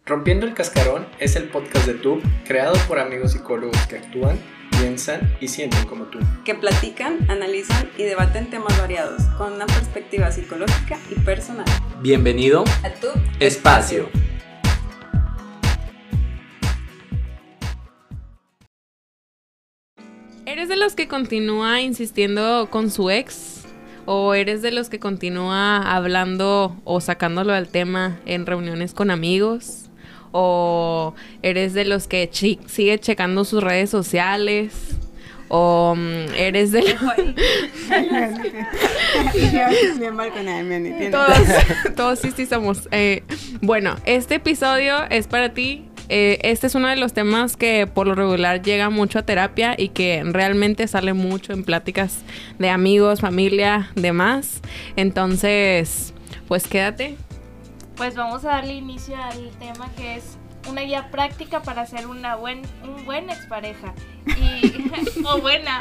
Rompiendo el Cascarón es el podcast de TUB creado por amigos psicólogos que actúan, piensan y sienten como tú. Que platican, analizan y debaten temas variados con una perspectiva psicológica y personal. Bienvenido A TUB Espacio. ¿Eres de los que continúa insistiendo con su ex? ¿O eres de los que continúa hablando o sacándolo al tema en reuniones con amigos? ¿O eres de los que sigue checando sus redes sociales? ¿O eres de todos sí somos. Bueno, este episodio es para ti. Este es uno de los temas que por lo regular llega mucho a terapia y que realmente sale mucho en pláticas de amigos, familia, demás. Entonces, pues quédate. Pues vamos a darle inicio al tema que es una guía práctica para ser un buen expareja. O buena,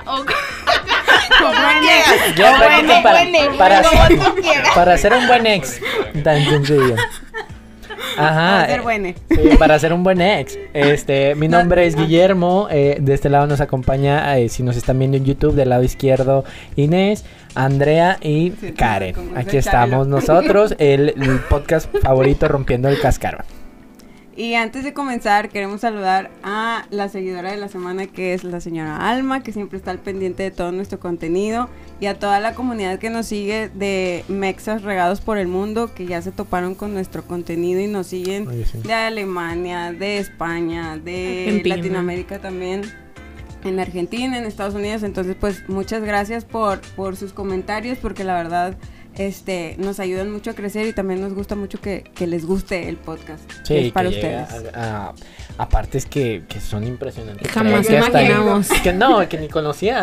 para ser un buen ex. Tan sencillo. Ajá, para ser bueno. Sí, para ser un buen ex. Mi nombre es Guillermo. De este lado nos acompaña, si nos están viendo en YouTube, del lado izquierdo Inés, Andrea y Karen. Aquí estamos nosotros, el podcast favorito, Rompiendo el Cascarón. Y antes de comenzar, queremos saludar a la seguidora de la semana, que es la señora Alma, que siempre está al pendiente de todo nuestro contenido, y a toda la comunidad que nos sigue de Mexas regados por el mundo, que ya se toparon con nuestro contenido y nos siguen de Alemania, de España, de Argentina. Latinoamérica también, en Argentina, en Estados Unidos. Entonces, pues, muchas gracias por sus comentarios, porque la verdad nos ayudan mucho a crecer y también nos gusta mucho que les guste el podcast. Sí, es para que ustedes. Aparte es que son impresionantes. Jamás imaginamos. Que ni conocía.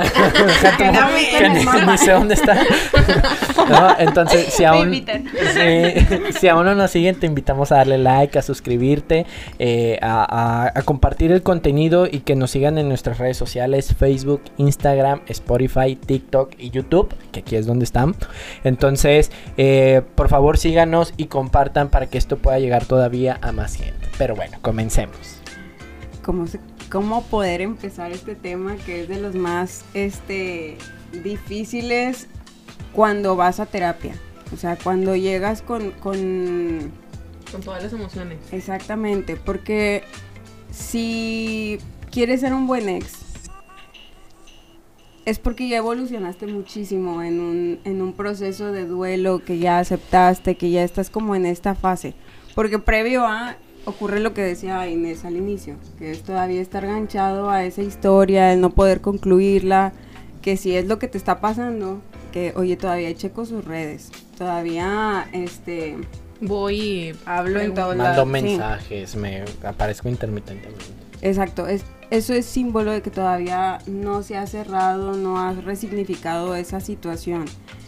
Ni sé dónde está. No, entonces, si aún no nos siguen, te invitamos a darle like, a suscribirte, a compartir el contenido y que nos sigan en nuestras redes sociales: Facebook, Instagram, Spotify, TikTok y YouTube, que aquí es donde están. Entonces, por favor, síganos y compartan para que esto pueda llegar todavía a más gente. Pero bueno, comencemos. ¿Cómo poder empezar este tema, que es de los más difíciles cuando vas a terapia? O sea, cuando llegas con todas las emociones. Exactamente, porque si quieres ser un buen ex, es porque ya evolucionaste muchísimo en un proceso de duelo, que ya aceptaste, que ya estás como en esta fase. Porque previo a ocurre lo que decía Inés al inicio, que es todavía estar ganchado a esa historia, el no poder concluirla, que si es lo que te está pasando, que oye, todavía checo sus redes, todavía voy y hablo en todos lados. lados. Mando mensajes, me aparezco intermitentemente. Exacto, eso es símbolo de que todavía no se ha cerrado, no has resignificado esa situación.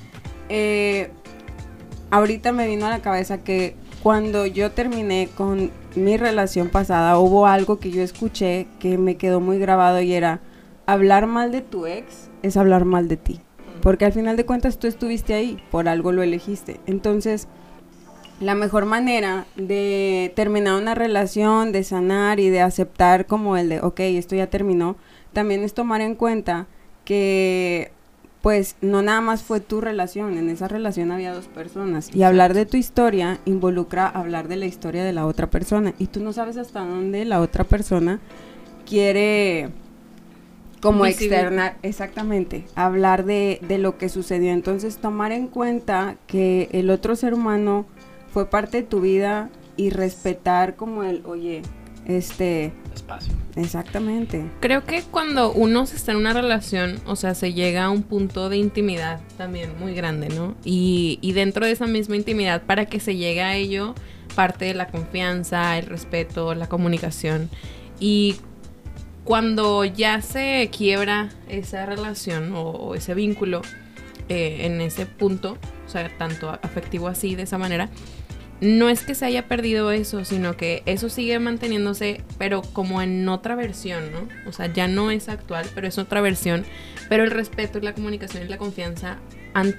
Ahorita me vino a la cabeza que cuando yo terminé con mi relación pasada, hubo algo que yo escuché que me quedó muy grabado, y era: hablar mal de tu ex es hablar mal de ti, porque al final de cuentas tú estuviste ahí, por algo lo elegiste. Entonces, la mejor manera de terminar una relación, de sanar y de aceptar como el de, ok, esto ya terminó, también es tomar en cuenta que pues no nada más fue tu relación, en esa relación había dos personas, y hablar de tu historia involucra hablar de la historia de la otra persona, y tú no sabes hasta dónde la otra persona quiere como externar, exactamente, hablar de lo que sucedió. Entonces, tomar en cuenta que el otro ser humano fue parte de tu vida y respetar como espacio. Exactamente. Creo que cuando uno se está en una relación, o sea, se llega a un punto de intimidad también muy grande, ¿no? Y dentro de esa misma intimidad, para que se llegue a ello, parte de la confianza, el respeto, la comunicación. Y cuando ya se quiebra esa relación o ese vínculo en ese punto, o sea, tanto afectivo así, de esa manera, no es que se haya perdido eso, sino que eso sigue manteniéndose, pero como en otra versión, ¿no? O sea, ya no es actual, pero es otra versión. Pero el respeto, la comunicación y la confianza ante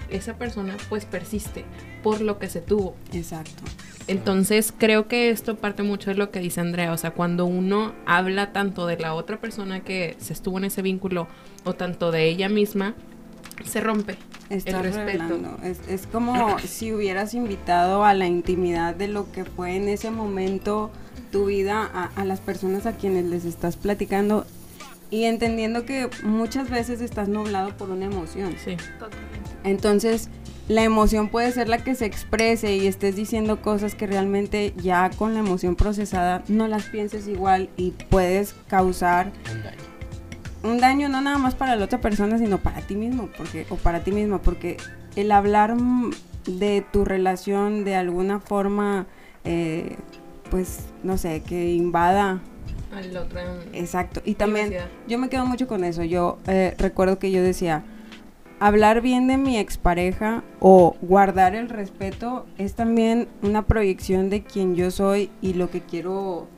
esa persona pues persiste por lo que se tuvo. Exacto. Entonces creo que esto parte mucho de lo que dice Andrea, o sea, cuando uno habla tanto de la otra persona que se estuvo en ese vínculo o tanto de ella misma, se rompe el respeto. Es como si hubieras invitado a la intimidad de lo que fue en ese momento tu vida a las personas a quienes les estás platicando y entendiendo que muchas veces estás nublado por una emoción. Sí. Entonces, la emoción puede ser la que se exprese y estés diciendo cosas que realmente ya con la emoción procesada no las pienses igual y puedes causar un daño no nada más para la otra persona, sino para ti mismo, porque el hablar de tu relación de alguna forma, pues, no sé, que invada al otro. Exacto, y también yo me quedo mucho con eso. Yo recuerdo que yo decía, hablar bien de mi expareja o guardar el respeto es también una proyección de quien yo soy y lo que quiero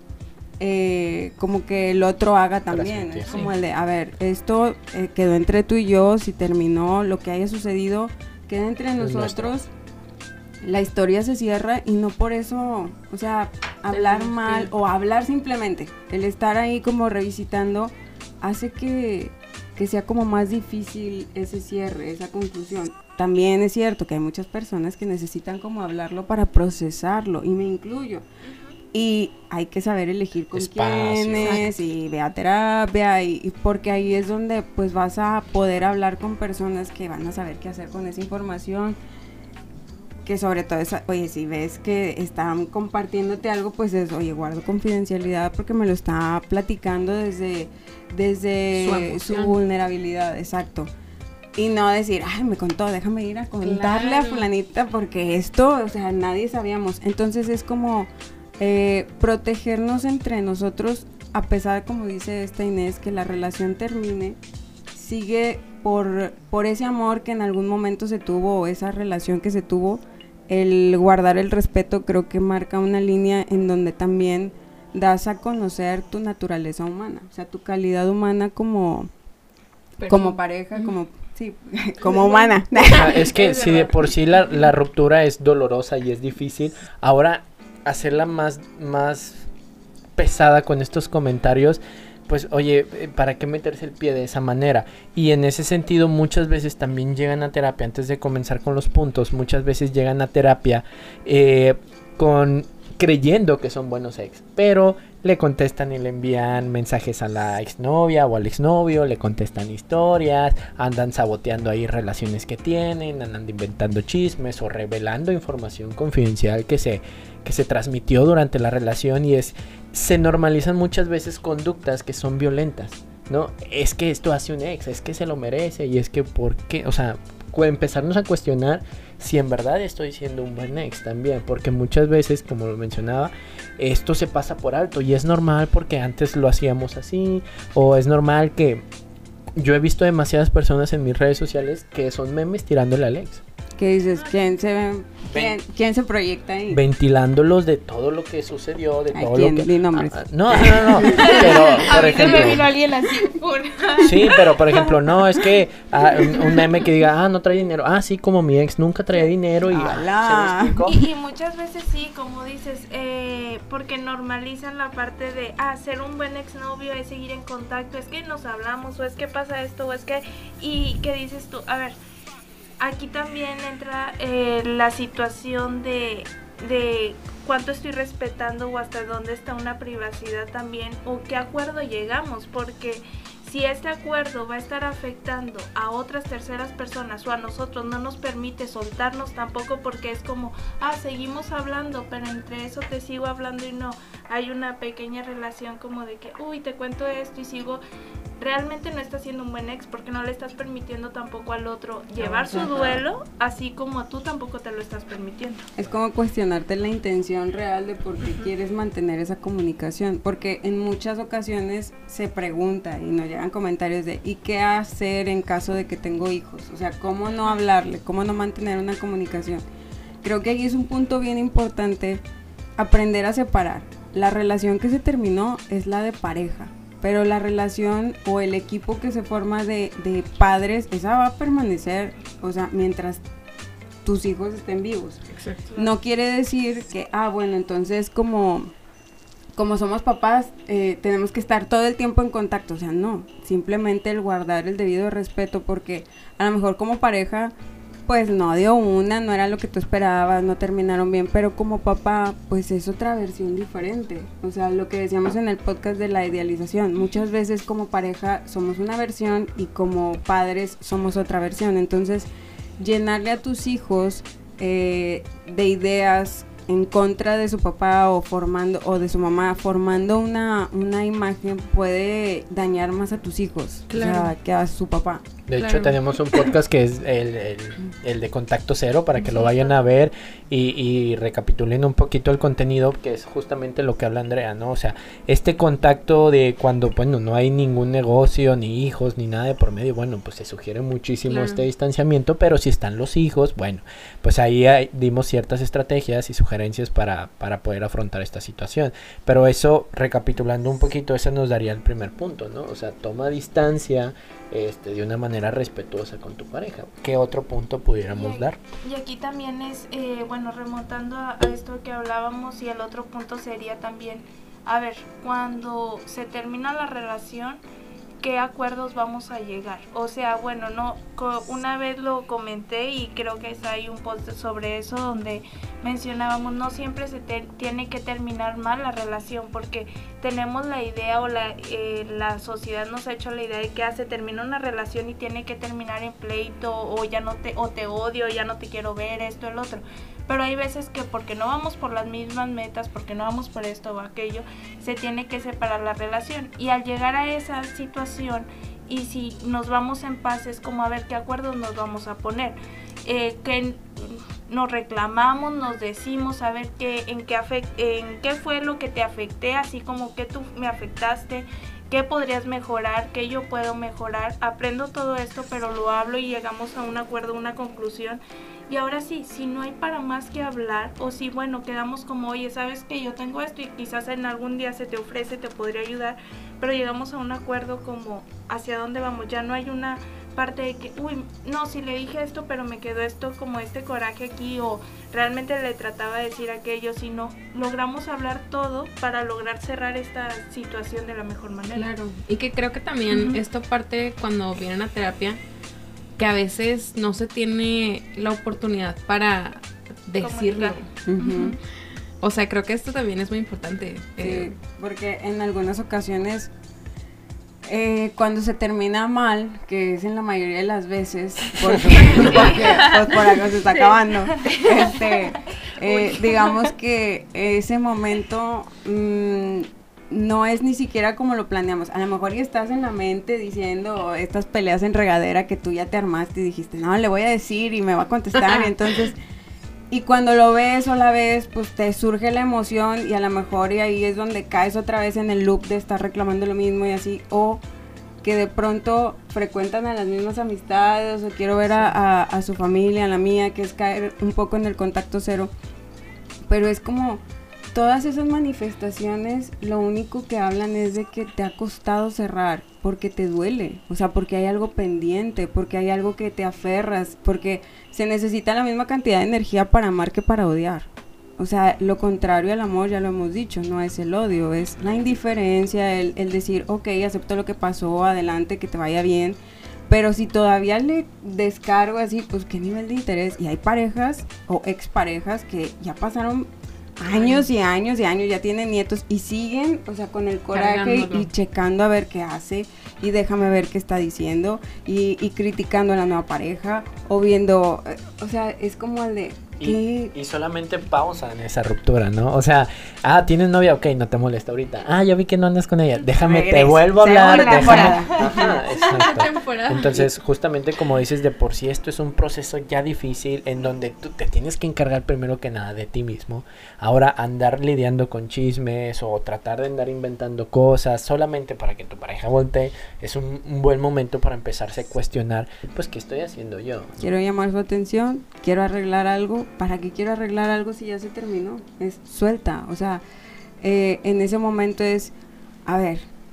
como que el otro haga también. Es como el de, a ver, esto quedó entre tú y yo, si terminó, lo que haya sucedido, queda entre nosotros. La historia se cierra y no por eso, o sea, hablar mal o hablar simplemente. El estar ahí como revisitando hace que sea como más difícil ese cierre, esa conclusión. También es cierto que hay muchas personas que necesitan como hablarlo para procesarlo, y me incluyo. Y hay que saber elegir con quiénes y ve a terapia, y porque ahí es donde pues vas a poder hablar con personas que van a saber qué hacer con esa información. Que sobre todo, oye, si ves que están compartiéndote algo, pues es, oye, guardo confidencialidad porque me lo está platicando desde su vulnerabilidad, exacto. Y no decir, ay, me contó, déjame ir a contarle a fulanita porque esto, o sea, nadie sabíamos. Entonces es como protegernos entre nosotros, a pesar, como dice esta Inés, que la relación termine, sigue por ese amor que en algún momento se tuvo, o esa relación que se tuvo. El guardar el respeto creo que marca una línea en donde también das a conocer tu naturaleza humana, o sea, tu calidad humana como pareja, como humana. Es que si de por sí la ruptura es dolorosa y es difícil, ahora hacerla más pesada con estos comentarios, pues oye, ¿para qué meterse el pie de esa manera? Y en ese sentido muchas veces también llegan a terapia, antes de comenzar con los puntos, muchas veces llegan a terapia creyendo que son buenos ex, pero le contestan y le envían mensajes a la exnovia o al exnovio, le contestan historias, andan saboteando ahí relaciones que tienen, andan inventando chismes o revelando información confidencial que se transmitió durante la relación, y se normalizan muchas veces conductas que son violentas, ¿no? Es que esto hace un ex, es que se lo merece, y es que ¿por qué? O sea, empezarnos a cuestionar si en verdad estoy siendo un buen ex también, porque muchas veces, como lo mencionaba, esto se pasa por alto y es normal porque antes lo hacíamos así, o es normal que yo he visto demasiadas personas en mis redes sociales que son memes tirándole al ex. ¿Qué dices? ¿Quién se proyecta ahí? Ventilándolos de todo lo que sucedió, de todo ¿quién? lo que... Di nombres. No. Pero, por ejemplo... me vino alguien así. Sí, pero por ejemplo, no, es que un meme que diga, no trae dinero. Sí, como mi ex nunca traía dinero y... Y muchas veces sí, como dices, porque normalizan la parte de, ser un buen exnovio es seguir en contacto, es que nos hablamos, o es que pasa esto, o es que... Y que dices tú, a ver... Aquí también entra la situación de cuánto estoy respetando o hasta dónde está una privacidad también, o qué acuerdo llegamos, porque si este acuerdo va a estar afectando a otras terceras personas o a nosotros, no nos permite soltarnos tampoco, porque es como, seguimos hablando, pero entre eso te sigo hablando y no, hay una pequeña relación como de que, te cuento esto y sigo. Realmente no estás siendo un buen ex porque no le estás permitiendo tampoco al otro llevar su duelo, así como tú tampoco te lo estás permitiendo. Es como cuestionarte la intención real de por qué quieres mantener esa comunicación, porque en muchas ocasiones se pregunta y nos llegan comentarios de ¿y qué hacer en caso de que tengo hijos? O sea, ¿cómo no hablarle? ¿Cómo no mantener una comunicación? Creo que ahí es un punto bien importante, aprender a separar. La relación que se terminó es la de pareja, pero la relación o el equipo que se forma de padres, esa va a permanecer, o sea, mientras tus hijos estén vivos. Exacto. No quiere decir que, bueno, entonces como somos papás, tenemos que estar todo el tiempo en contacto. O sea, no, simplemente el guardar el debido respeto, porque a lo mejor como pareja, pues no dio no era lo que tú esperabas, no terminaron bien, pero como papá, pues es otra versión diferente. O sea, lo que decíamos en el podcast de la idealización, muchas veces como pareja somos una versión y como padres somos otra versión. Entonces, llenarle a tus hijos de ideas en contra de su papá o de su mamá, formando una imagen, puede dañar más a tus hijos, claro, o sea, que a su papá. De hecho, tenemos un podcast que es el de Contacto Cero, para que lo vayan a ver y recapitulen un poquito el contenido, que es justamente lo que habla Andrea, ¿no? O sea, este contacto de cuando, bueno, no hay ningún negocio, ni hijos, ni nada de por medio, bueno, pues se sugiere muchísimo este distanciamiento, pero si están los hijos, bueno, pues ahí dimos ciertas estrategias y sugerencias para poder afrontar esta situación. Pero eso, recapitulando un poquito, ese nos daría el primer punto, ¿no? O sea, toma distancia, de una manera respetuosa con tu pareja. ¿Qué otro punto pudiéramos dar? Y aquí también es, bueno, remontando a esto que hablábamos, y el otro punto sería también, a ver, cuando se termina la relación, ¿qué acuerdos vamos a llegar? O sea, bueno, no, una vez lo comenté y creo que hay un post sobre eso donde mencionábamos, no siempre se tiene que terminar mal la relación, porque tenemos la idea o la sociedad nos ha hecho la idea de que se termina una relación y tiene que terminar en pleito, o ya no te odio, ya no te quiero ver, esto, el otro. Pero hay veces que porque no vamos por las mismas metas, porque no vamos por esto o aquello, se tiene que separar la relación. Y al llegar a esa situación, y si nos vamos en paz, es como a ver qué acuerdos nos vamos a poner. Que nos reclamamos, nos decimos, a ver en qué fue lo que te afecté, así como que tú me afectaste, qué podrías mejorar, qué yo puedo mejorar. Aprendo todo esto, pero lo hablo y llegamos a un acuerdo, una conclusión. Y ahora sí, si no hay para más que hablar, o si, bueno, quedamos como, oye, sabes que yo tengo esto y quizás en algún día se te ofrece, te podría ayudar, pero llegamos a un acuerdo como hacia dónde vamos. Ya no hay una parte de que, no, si le dije esto, pero me quedó esto como este coraje aquí, o realmente le trataba de decir aquello, sino logramos hablar todo para lograr cerrar esta situación de la mejor manera. Claro, y que creo que también esto parte cuando vienen a terapia, que a veces no se tiene la oportunidad para decirlo. O sea, creo que esto también es muy importante. Sí, porque en algunas ocasiones, cuando se termina mal, que es en la mayoría de las veces, porque pues por algo se está acabando, digamos que ese momento no es ni siquiera como lo planeamos. A lo mejor ya estás en la mente diciendo estas peleas en regadera que tú ya te armaste y dijiste, no, le voy a decir y me va a contestar, y entonces, y cuando lo ves o la ves, pues te surge la emoción, y a lo mejor y ahí es donde caes otra vez en el loop de estar reclamando lo mismo y así, o que de pronto frecuentan a las mismas amistades, o quiero ver a su familia, a la mía, que es caer un poco en el contacto cero. Pero es como todas esas manifestaciones, lo único que hablan es de que te ha costado cerrar, porque te duele, o sea, porque hay algo pendiente, porque hay algo que te aferras, porque se necesita la misma cantidad de energía para amar que para odiar. O sea, lo contrario al amor, ya lo hemos dicho, no es el odio, es la indiferencia, el decir, ok, acepto lo que pasó, adelante, que te vaya bien. Pero si todavía le descargo así, pues qué nivel de interés. Y hay parejas o exparejas que ya pasaron años y años y años, ya tienen nietos y siguen, o sea, con el coraje y checando a ver qué hace, y déjame ver qué está diciendo, y criticando a la nueva pareja, o viendo, o sea, es como el de... Y solamente pausan esa ruptura, ¿no? O sea, tienes novia, ok, no te molesta ahorita. Ya vi que no andas con ella, déjame, te vuelvo a hablar. Exacto. Entonces, justamente como dices, de por sí esto es un proceso ya difícil, en donde tú te tienes que encargar primero que nada de ti mismo. Ahora, andar lidiando con chismes o tratar de andar inventando cosas solamente para que tu pareja voltee, es un buen momento para empezarse a cuestionar, pues, ¿qué estoy haciendo yo? Quiero llamar su atención, quiero arreglar algo. ¿Para qué quiero arreglar algo si ya se terminó? Es suelta, o sea, en ese momento es, a ver,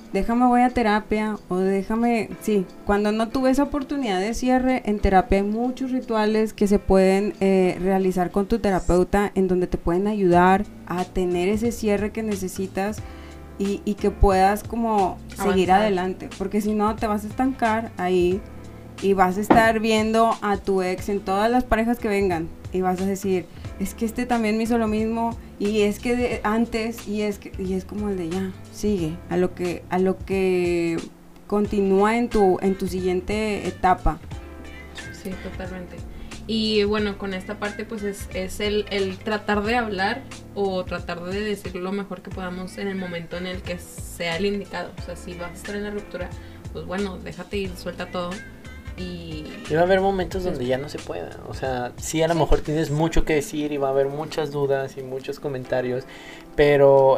déjame voy a terapia o déjame, sí, cuando no tuve esa oportunidad de cierre, en terapia hay muchos rituales que se pueden realizar con tu terapeuta en donde te pueden ayudar a tener ese cierre que necesitas y que puedas como seguir adelante, porque si no te vas a estancar ahí y vas a estar viendo a tu ex en todas las parejas que vengan y vas a decir, es que este también me hizo lo mismo y es que antes y es como el de ya, sigue a lo que continúa en tu siguiente etapa. Sí, totalmente. Y bueno, con esta parte pues es el tratar de hablar o tratar de decir lo mejor que podamos en el momento en el que sea el indicado. O sea, si vas a estar en la ruptura, pues bueno, déjate ir, suelta todo. Y va a haber momentos donde ya no se pueda, o sea, sí a lo mejor tienes mucho que decir y va a haber muchas dudas y muchos comentarios, pero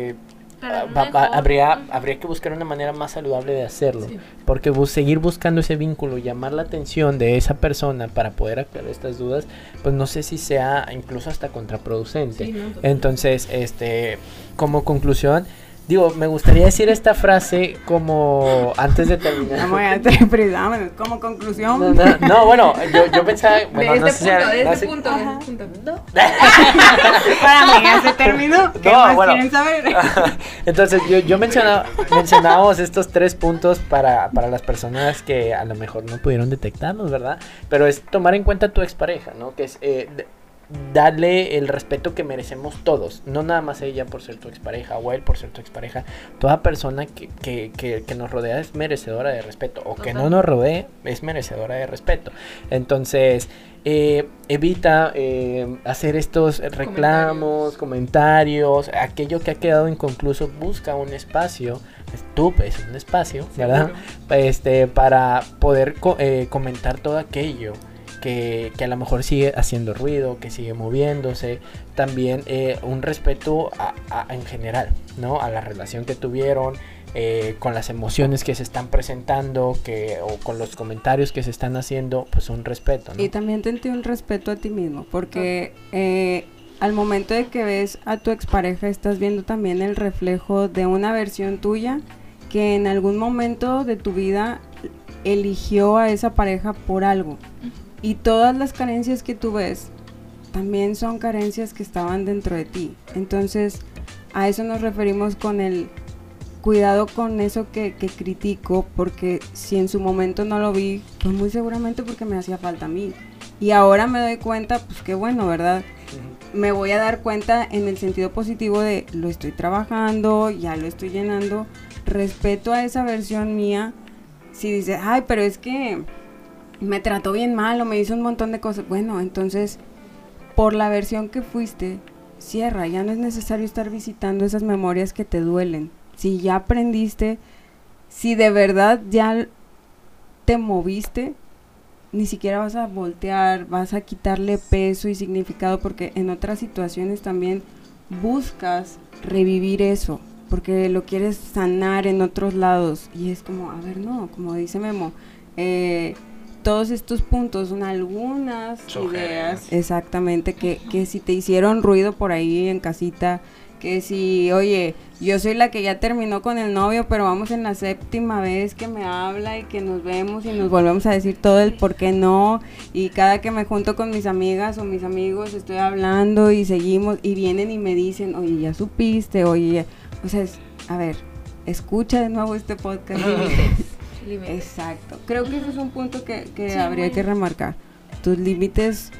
habría que buscar una manera más saludable de hacerlo, porque seguir buscando ese vínculo, llamar la atención de esa persona para poder aclarar estas dudas, pues no sé si sea incluso hasta contraproducente. Sí, no, entonces, como conclusión, digo, me gustaría decir esta frase como antes de terminar. Como conclusión. No, bueno, yo pensaba, bueno, de este punto. No. Para mí ya se terminó. ¿Qué más quieren saber? Entonces, yo mencionábamos estos 3 puntos para las personas que a lo mejor no pudieron detectarlos, ¿verdad? Pero es tomar en cuenta a tu expareja, ¿no? Que es darle el respeto que merecemos todos, no nada más ella por ser tu expareja o él por ser tu expareja. Toda persona que nos rodea es merecedora de respeto, o que no nos rodee es merecedora de respeto. Entonces evita hacer estos reclamos, comentarios, aquello que ha quedado inconcluso. Busca un espacio, tú es un espacio, ¿verdad? Para poder comentar todo aquello que a lo mejor sigue haciendo ruido, que sigue moviéndose. También un respeto en general, ¿no? A la relación que tuvieron, con las emociones que se están presentando, o con los comentarios que se están haciendo, pues un respeto, ¿no? Y también tente un respeto a ti mismo, porque al momento de que ves a tu expareja, estás viendo también el reflejo de una versión tuya que en algún momento de tu vida eligió a esa pareja por algo. Y todas las carencias que tú ves también son carencias que estaban dentro de ti. Entonces, a eso nos referimos con el cuidado con eso que critico, porque si en su momento no lo vi, pues muy seguramente porque me hacía falta a mí. Y ahora me doy cuenta, pues qué bueno, ¿verdad? Me voy a dar cuenta en el sentido positivo de lo estoy trabajando, ya lo estoy llenando. Respeto a esa versión mía. Si dices, ay, pero es que me trató bien mal o me hizo un montón de cosas. Bueno, entonces, por la versión que fuiste, cierra. Ya no es necesario estar visitando esas memorias que te duelen. Si ya aprendiste, si de verdad ya te moviste, ni siquiera vas a voltear, vas a quitarle peso y significado, porque en otras situaciones también buscas revivir eso, porque lo quieres sanar en otros lados. Y es como, a ver, no, como dice Memo, todos estos puntos son algunas ideas, exactamente, que si te hicieron ruido por ahí en casita, que si, oye, yo soy la que ya terminó con el novio, pero vamos en la 7ª vez que me habla y que nos vemos y nos volvemos a decir todo el por qué no, y cada que me junto con mis amigas o mis amigos estoy hablando y seguimos, y vienen y me dicen, oye, ya supiste, oye, o sea, a ver, escucha de nuevo este podcast. Límites. Exacto. Creo que ese es un punto que sí, habría que remarcar. Tus límites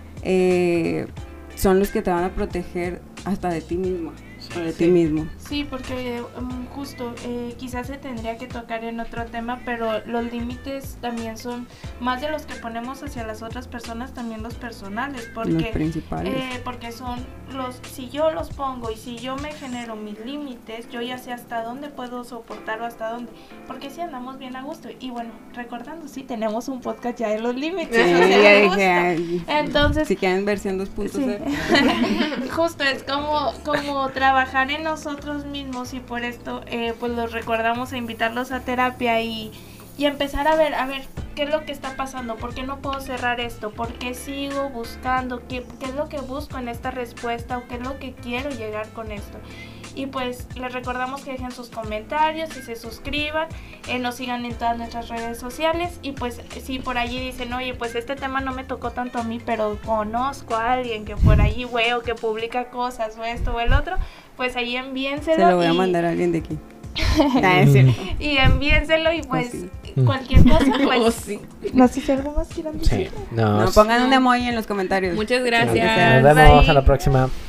son los que te van a proteger hasta de ti mismo. Ti mismo. Sí, porque justo quizás se tendría que tocar en otro tema, pero los límites también son más de los que ponemos hacia las otras personas, también los personales, porque los principales. Porque son si yo los pongo y si yo me genero mis límites, yo ya sé hasta dónde puedo soportar o hasta dónde, porque si andamos bien a gusto. Y bueno, recordando, sí tenemos un podcast ya de los límites. Sí, entonces, si quieren versión 2.0. Sí. Justo es como trabajar en nosotros mismos, y por esto pues los recordamos a invitarlos a terapia y empezar a ver qué es lo que está pasando, por qué no puedo cerrar esto, por qué sigo buscando, qué es lo que busco en esta respuesta o qué es lo que quiero llegar con esto. Y pues les recordamos que dejen sus comentarios y se suscriban, nos sigan en todas nuestras redes sociales. Y pues si por allí dicen, oye, pues este tema no me tocó tanto a mí, pero conozco a alguien que por allí veo que publica cosas o esto o el otro, pues ahí envíenselo. Se lo voy a mandar a alguien de aquí. Y envíenselo y pues cualquier cosa, pues sí. No sé si algo más quieran decir. Sí, no, pongan un emoji en los comentarios. Muchas gracias. Nos vemos a la próxima.